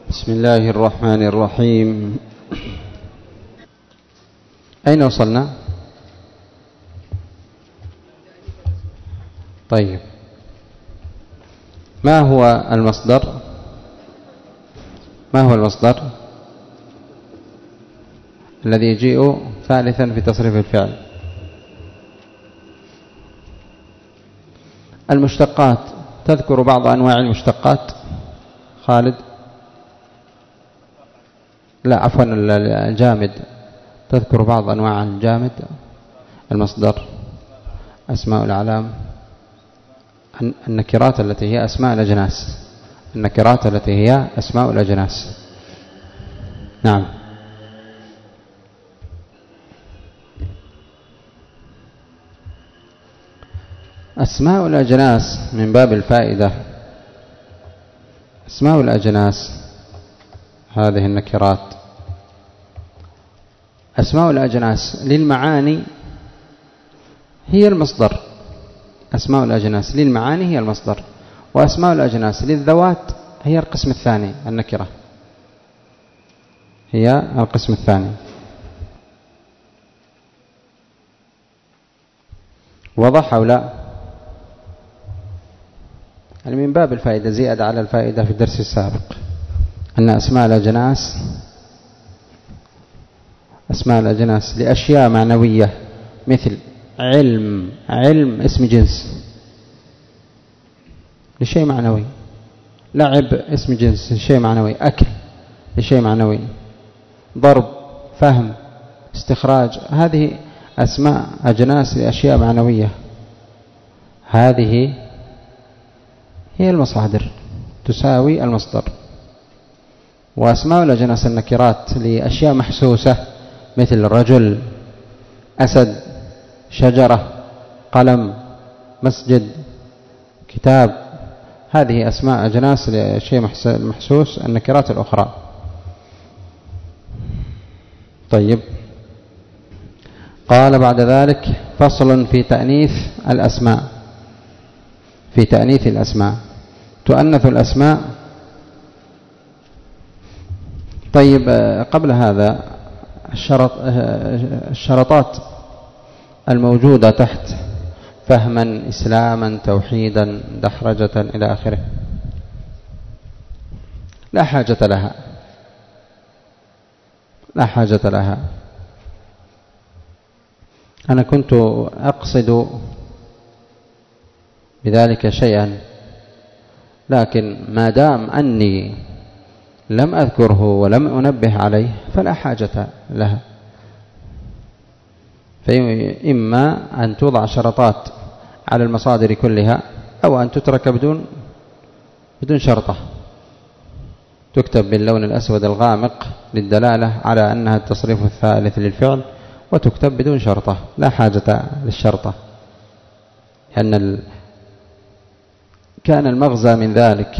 بسم الله الرحمن الرحيم. أين وصلنا؟ طيب، ما هو المصدر؟ ما هو المصدر الذي يجيء ثالثا في تصريف الفعل؟ المشتقات. تذكر بعض أنواع المشتقات خالد؟ لا عفوا، الجامد. تذكر بعض أنواع الجامد. المصدر، أسماء الأعلام، النكرات التي هي أسماء الأجناس. النكرات التي هي أسماء الأجناس. نعم. أسماء الأجناس من باب الفائدة. أسماء الأجناس هذه النكرات. أسماء الأجناس للمعاني هي المصدر. أسماء الأجناس للمعاني هي المصدر، وأسماء الأجناس للذوات هي القسم الثاني. النكرة هي القسم الثاني. وضح أو لا؟ يعني من باب الفائدة، زيادة على الفائدة في الدرس السابق، أن أسماء الأجناس لأشياء معنوية، مثل علم اسم جنس لشيء معنوي، لعب اسم جنس لشيء معنوي، أكل لشيء معنوي، ضرب، فهم، استخراج، هذه أسماء أجناس لأشياء معنوية. هذه هي المصادر، تساوي المصدر. وأسماء الأجناس النكرات لأشياء محسوسة، مثل رجل، أسد، شجرة، قلم، مسجد، كتاب، هذه أسماء أجناس لشيء محسوس، النكرات الأخرى. طيب، قال بعد ذلك: فصل في تأنيث الأسماء. في تأنيث الأسماء، تؤنث الأسماء. طيب، قبل هذا الشرطات الموجودة تحت: فهما، إسلاما، توحيدا، دحرجة، إلى آخره، لا حاجة لها، لا حاجة لها. أنا كنت أقصد بذلك شيئا، لكن ما دام أني لم أذكره ولم أنبه عليه فلا حاجة لها. فإما أن توضع شرطات على المصادر كلها، أو أن تترك بدون شرطة، تكتب باللون الأسود الغامق للدلالة على أنها التصريف الثالث للفعل، وتكتب بدون شرطة، لا حاجة للشرطة. لأن كان المغزى من ذلك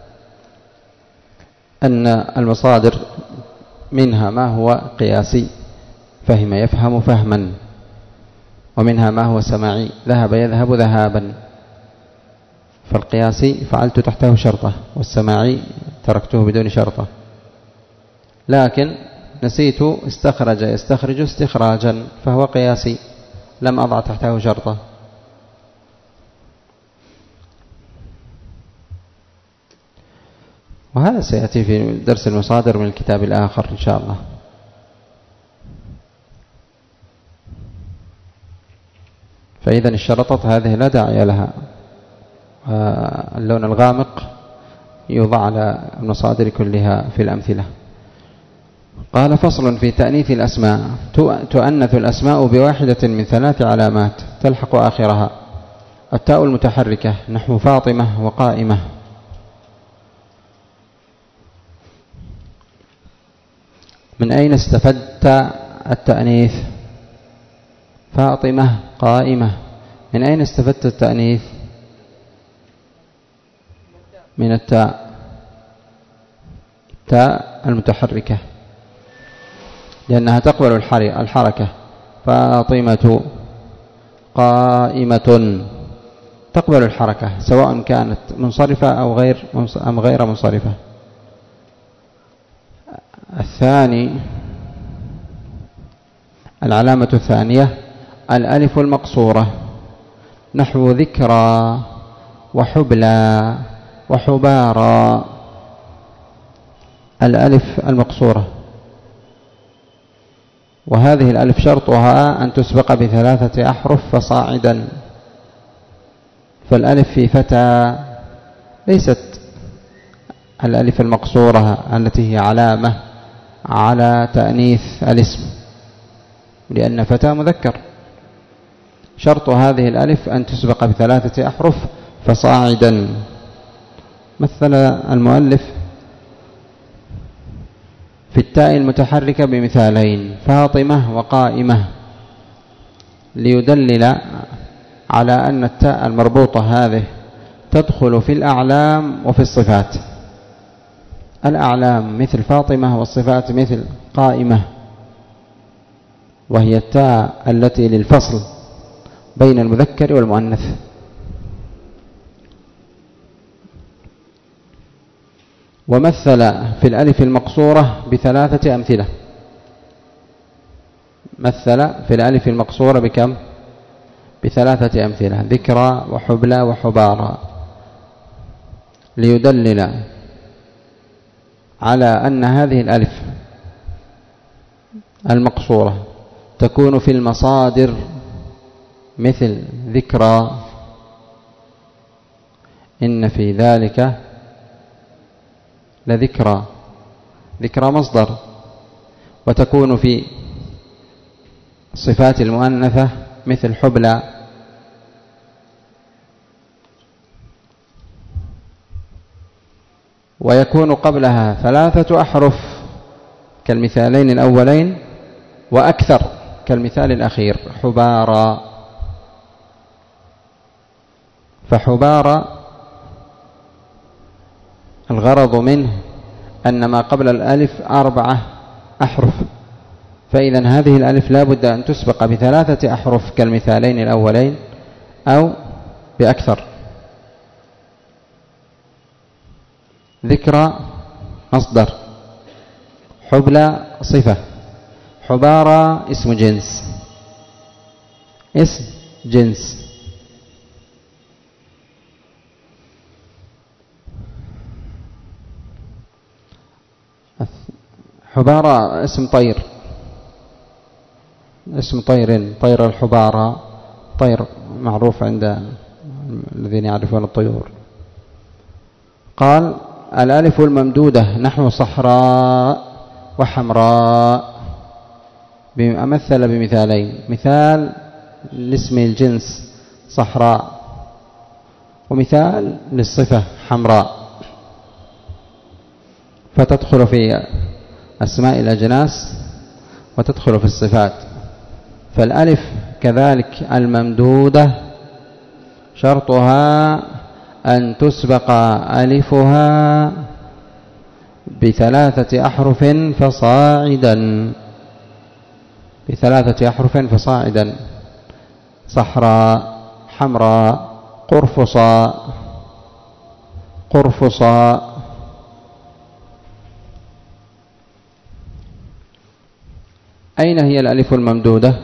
أن المصادر منها ما هو قياسي، فهم يفهم فهما، ومنها ما هو سماعي، ذهب يذهب ذهابا. فالقياسي فعلت تحته شرطة، والسماعي تركته بدون شرطة. لكن نسيت استخرج يستخرج استخراجا، فهو قياسي، لم أضع تحته شرطة. وهذا سيأتي في درس المصادر من الكتاب الآخر إن شاء الله. فإذا الشرطات هذه لا داعي لها. اللون الغامق يوضع على المصادر كلها في الأمثلة. قال: فصل في تأنيث الأسماء. تؤنث الأسماء بواحدة من 3 علامات تلحق آخرها: التاء المتحركة، نحو فاطمة وقائمة. من أين استفدت التأنيث؟ فاطمة، قائمة، من أين استفدت التأنيث؟ من التاء المتحركة، لأنها تقبل الحركة. فاطمة، قائمة، تقبل الحركة، سواء كانت منصرفة أو غير منصرفة. الثاني العلامة الثانية الألف المقصورة، نحو ذكرى وحبلى وحبارى. الألف المقصورة، وهذه الألف شرطها أن تسبق بثلاثة أحرف فصاعدا. فالألف في فتى ليست الألف المقصورة التي هي علامة على تأنيث الاسم، لأن فتى مذكر. شرط هذه الألف أن تسبق بثلاثة أحرف فصاعدا. مثل المؤلف في التاء المتحركة بمثالين، فاطمة وقائمة، ليدلل على أن التاء المربوطة هذه تدخل في الأعلام وفي الصفات. الأعلام مثل فاطمة، والصفات مثل قائمة، وهي التاء التي للفصل بين المذكر والمؤنث. ومثل في الألف المقصورة بثلاثة أمثلة. مثل في الألف المقصورة بكم؟ بثلاثة أمثلة، ذكرى وحبلى وحبارى، ليدلل على أن هذه الألف المقصورة تكون في المصادر، مثل ذكرى إن في ذلك لذكرى، ذكرى مصدر، وتكون في صفات المؤنثة مثل حبلى. ويكون قبلها ثلاثة أحرف كالمثالين الأولين، وأكثر كالمثال الأخير حبارى. فحبارى الغرض منه أن ما قبل الألف 4 أحرف، فإذا هذه الألف لا بد أن تسبق بثلاثة أحرف كالمثالين الأولين أو بأكثر. ذكرى مصدر، حبلى صفة، حبارى اسم جنس، اسم جنس. حبارى اسم طير، اسم طير، طير الحبارى، طير معروف عند الذين يعرفون الطيور. قال الألف الممدودة نحو صحراء وحمراء، مثل بمثالين، مثال لاسم الجنس صحراء، ومثال للصفة حمراء، فتدخل في أسماء الأجناس وتدخل في الصفات. فالألف كذلك الممدودة شرطها أن تسبق ألفها بثلاثة أحرف فصاعدا، بثلاثة أحرف فصاعدا، صحراء، حمراء، قرفصاء، قرفصاء. أين هي الألف الممدودة؟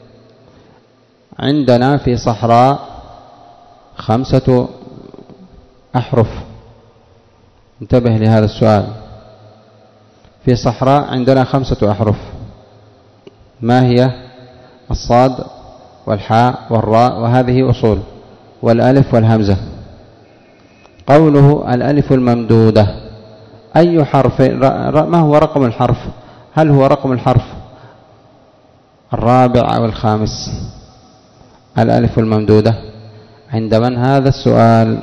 عندنا في صحراء 5 أحرف. انتبه لهذا السؤال. في صحراء عندنا 5 أحرف. ما هي؟ الصاد والحاء والراء، وهذه أصول، والألف والهمزة. قوله الألف الممدودة، أي حرف؟ ما هو رقم الحرف؟ هل هو رقم الحرف 4 أو 5؟ الألف الممدودة عند من هذا السؤال؟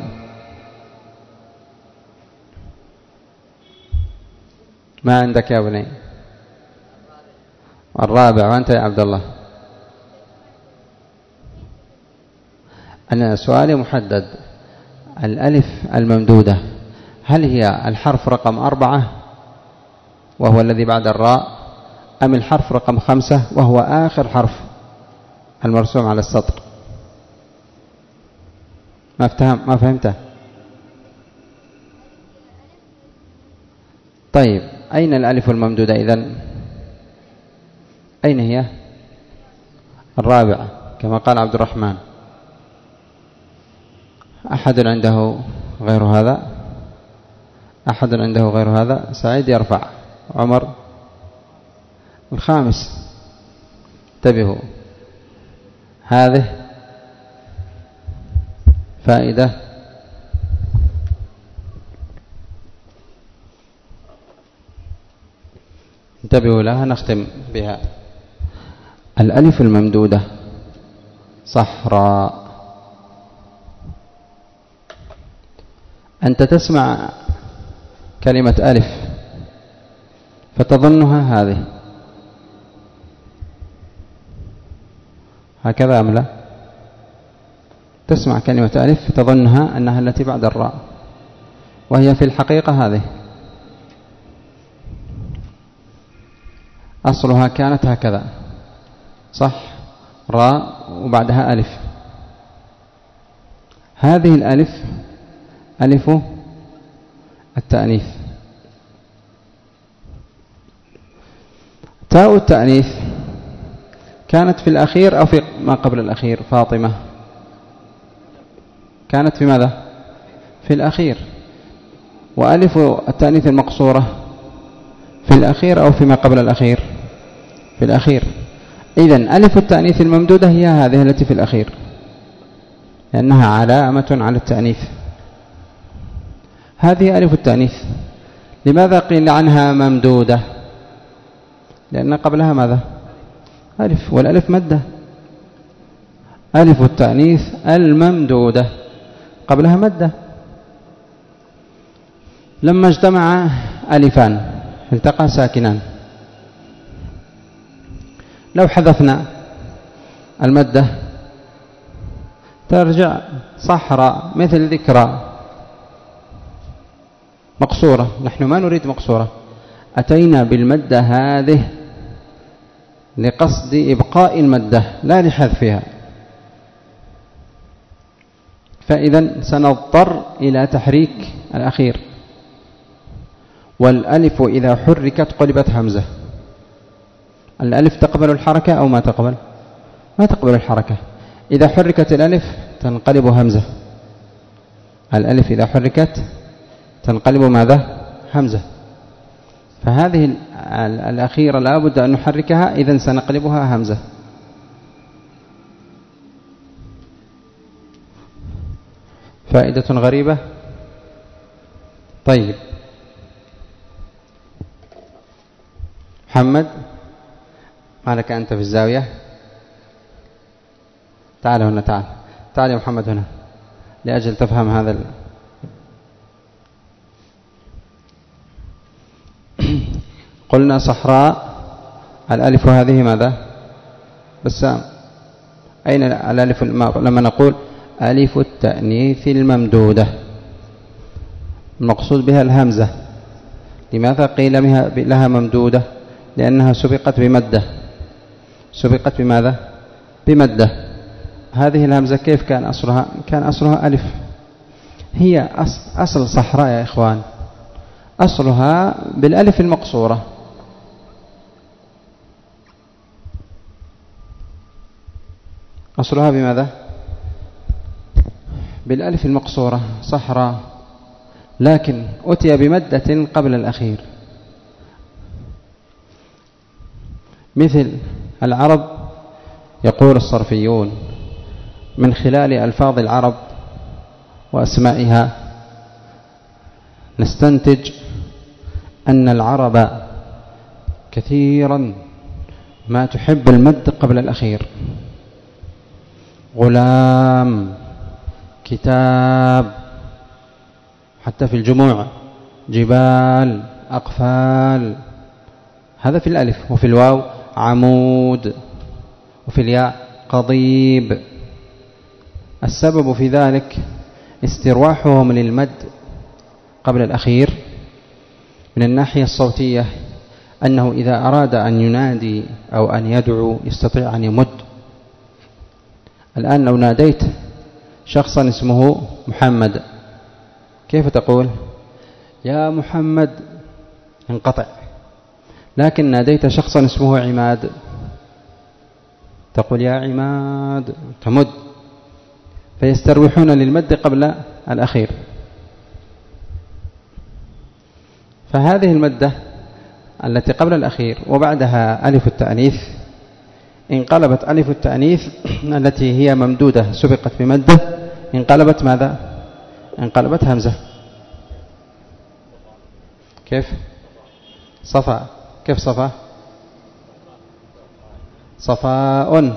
ما عندك يا بني؟ 4. وأنت يا عبد الله؟ أنا سؤالي محدد. الألف الممدودة هل هي الحرف رقم 4 وهو الذي بعد الراء، أم الحرف رقم 5 وهو آخر حرف المرسوم على السطر؟ ما فهمته؟ طيب أين الألف الممدودة إذن؟ أين هي؟ الرابعة كما قال عبد الرحمن. أحد عنده غير هذا؟ أحد عنده غير هذا؟ سعيد يرفع. عمر؟ الخامس. انتبهوا، هذه فائدة انتبهوا لها نختم بها. الألف الممدودة صحراء. أنت تسمع كلمة ألف فتظنها هذه، هكذا أم لا؟ تسمع كلمة ألف تظنها أنها التي بعد الراء، وهي في الحقيقة هذه. أصلها كانت هكذا، صح؟ راء وبعدها ألف. هذه الألف ألف التأنيث. تاء التأنيث كانت في الأخير أو في ما قبل الأخير؟ فاطمة كانت في ماذا؟ في الأخير. وألف التأنيث المقصورة في الأخير أو فيما قبل الأخير؟ في الأخير. إذن ألف التأنيث الممدودة هي هذه التي في الأخير، لأنها علامة على التأنيث. هذه ألف التأنيث. لماذا قيل عنها ممدودة؟ لأن قبلها ماذا؟ ألف، والألف مدة. ألف التأنيث الممدودة قبلها مدة. لما اجتمع ألفان التقى ساكنان، لو حذفنا المدة ترجع صحراء، مثل ذكرى مقصورة. نحن ما نريد مقصورة، أتينا بالمدة هذه لقصد إبقاء المدة لا لحذفها، فإذا سنضطر إلى تحريك الأخير. والألف إذا حركت قلبت همزة. الألف تقبل الحركة أو ما تقبل؟ ما تقبل الحركة. إذا حركت الألف تنقلب همزة. الألف إذا حركت تنقلب ماذا؟ همزة. فهذه الأخيرة لا بد أن نحركها، إذن سنقلبها همزة. فائدة غريبة. طيب محمد، ما لك أنت في الزاوية؟ تعال هنا، تعال يا محمد هنا لأجل تفهم هذا قلنا صحراء. الألف هذه ماذا؟ بسام، أين الألف لما نقول ألف التأنيث الممدودة؟ المقصود بها الهمزة. لماذا قيل لها ممدودة؟ لأنها سبقت بمدة. سبقت بماذا؟ بمدة. هذه الهمزة كيف كان أصلها؟ كان أصلها ألف. هي أصل صحراء يا إخوان أصلها بالألف المقصورة. أصلها بماذا؟ بالألف المقصورة صحراء، لكن أتي بمدة قبل الأخير. مثل العرب يقول الصرفيون من خلال ألفاظ العرب وأسمائها نستنتج أن العرب كثيرا ما تحب المد قبل الأخير. غلام، كتاب، حتى في الجموع جبال، أقفال، هذا في الألف. وفي الواو عمود، وفي الياء قضيب. السبب في ذلك استرواحهم للمد قبل الأخير من الناحية الصوتية، أنه إذا أراد أن ينادي أو أن يدعو يستطيع أن يمد. الآن لو ناديت شخصا اسمه محمد، كيف تقول؟ يا محمد، انقطع. لكن ناديت شخصا اسمه عماد، تقول يا عماد، تمد، فيستروحون للمد قبل الأخير. فهذه المدة التي قبل الأخير وبعدها ألف التأنيث انقلبت ألف التأنيث التي هي ممدودة سبقت بمدة، انقلبت ماذا؟ انقلبت همزة. كيف؟ صفاء. كيف صفاء؟ صفاء.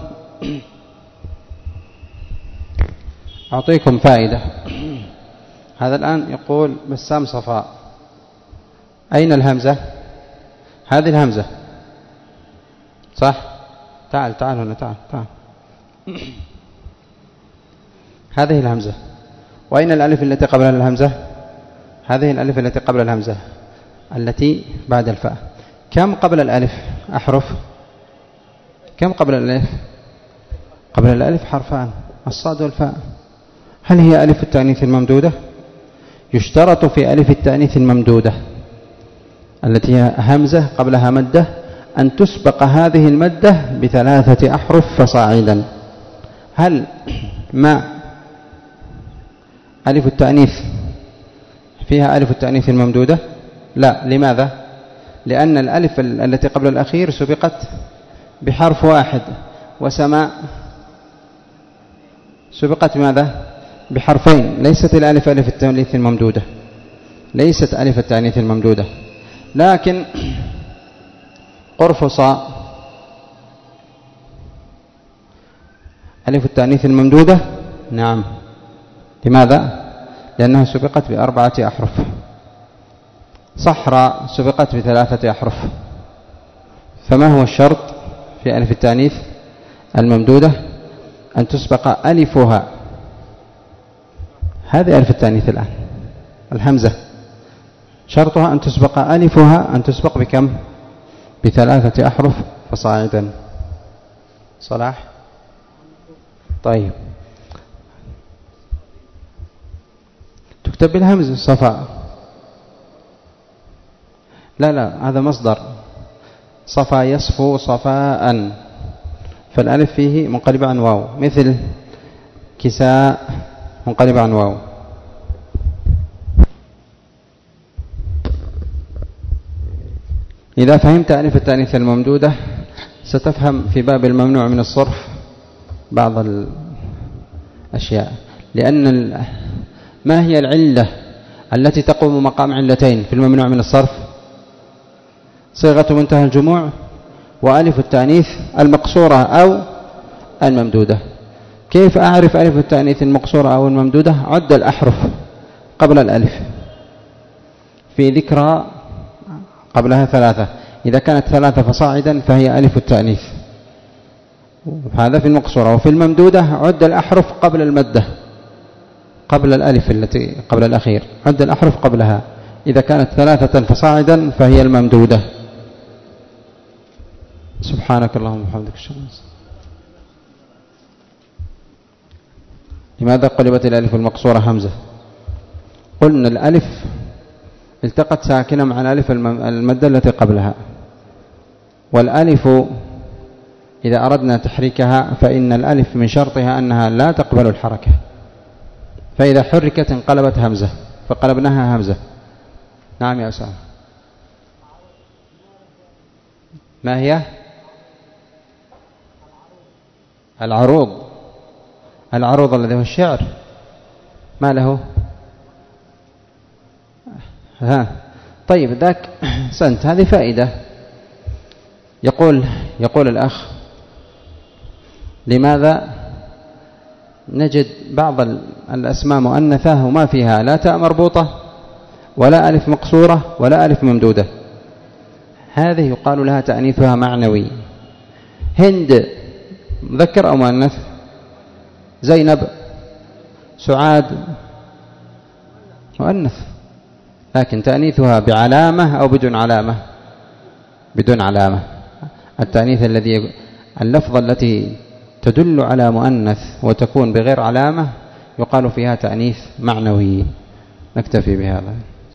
أعطيكم فائدة. هذا الآن يقول بسام صفاء، أين الهمزة؟ هذه الهمزة صح؟ تعال هنا، تعال. هذه الهمزة. وأين الألف التي قبل الهمزة؟ هذه الألف التي قبل الهمزة التي بعد الفاء. كم قبل الألف أحرف؟ كم قبل الألف؟ قبل الألف حرفان، الصاد والفاء. هل هي ألف التأنيث الممدودة؟ يشترط في ألف التأنيث الممدودة التي هي همزة قبلها مدة أن تسبق هذه المدة ب3 أحرف فصاعدا. هل ما ألف التأنيث فيها ألف التأنيث الممدودة؟ لا. لماذا؟ لأن الألف التي قبل الأخير سبقت بحرف واحد، وسماء سبقت ماذا؟ بحرفين. ليست الألف ألف التأنيث الممدودة، ليست ألف التأنيث الممدودة. لكن قرفصاء ألف التأنيث الممدودة؟ نعم. لماذا؟ لأنها سبقت ب4 أحرف. صحراء سبقت ب3 أحرف. فما هو الشرط في ألف التأنيث الممدودة؟ أن تسبق ألفها. هذه ألف التأنيث الآن الهمزة شرطها أن تسبق ألفها، أن تسبق بكم؟ ب3 أحرف فصاعدا. صلاح؟ طيب، تكتب بالهمز صفاء. لا، هذا مصدر. صفا يصفو صفاء، فالألف فيه منقلب عن واو، مثل كساء منقلب عن واو. إذا فهمت ألف التأنيث الممدودة ستفهم في باب الممنوع من الصرف بعض الأشياء. لأن ما هي العلة التي تقوم مقام علتين في الممنوع من الصرف؟ صيغة منتهى الجموع وألف التأنيث المقصورة أو الممدودة. كيف أعرف ألف التأنيث المقصورة أو الممدودة؟ عد الأحرف قبل الألف في ذكرى قبلها 3. إذا كانت 3 فصاعدا فهي ألف التأنيث، هذا في المقصورة. وفي الممدودة عد الأحرف قبل المدة، قبل الألف التي قبل الأخير، عد الأحرف قبلها. إذا كانت 3 فصاعدا فهي الممدودة. سبحانك اللهم وبحمدك. لماذا قلبت الألف المقصورة همزة؟ قلنا الألف التقت ساكنة مع الألف المادة التي قبلها، والألف إذا أردنا تحريكها فإن الألف من شرطها أنها لا تقبل الحركة، فإذا حركت انقلبت همزة، فقلبناها همزة. نعم يا أسامة. ما هي؟ العروض الذي هو الشعر. ما له؟ طيب، ذاك سنت. هذه فائدة. يقول الأخ: لماذا نجد بعض الأسماء مؤنثة وما فيها لا تاء مربوطة ولا ألف مقصورة ولا ألف ممدودة؟ هذه يقال لها تأنيثها معنوي. هند مذكر أو مؤنث؟ زينب، سعاد مؤنث، لكن تأنيثها بعلامة أو بدون علامة؟ بدون علامة. التأنيث اللفظة التي تدل على مؤنث وتكون بغير علامة يقال فيها تأنيث معنوي. نكتفي بهذا.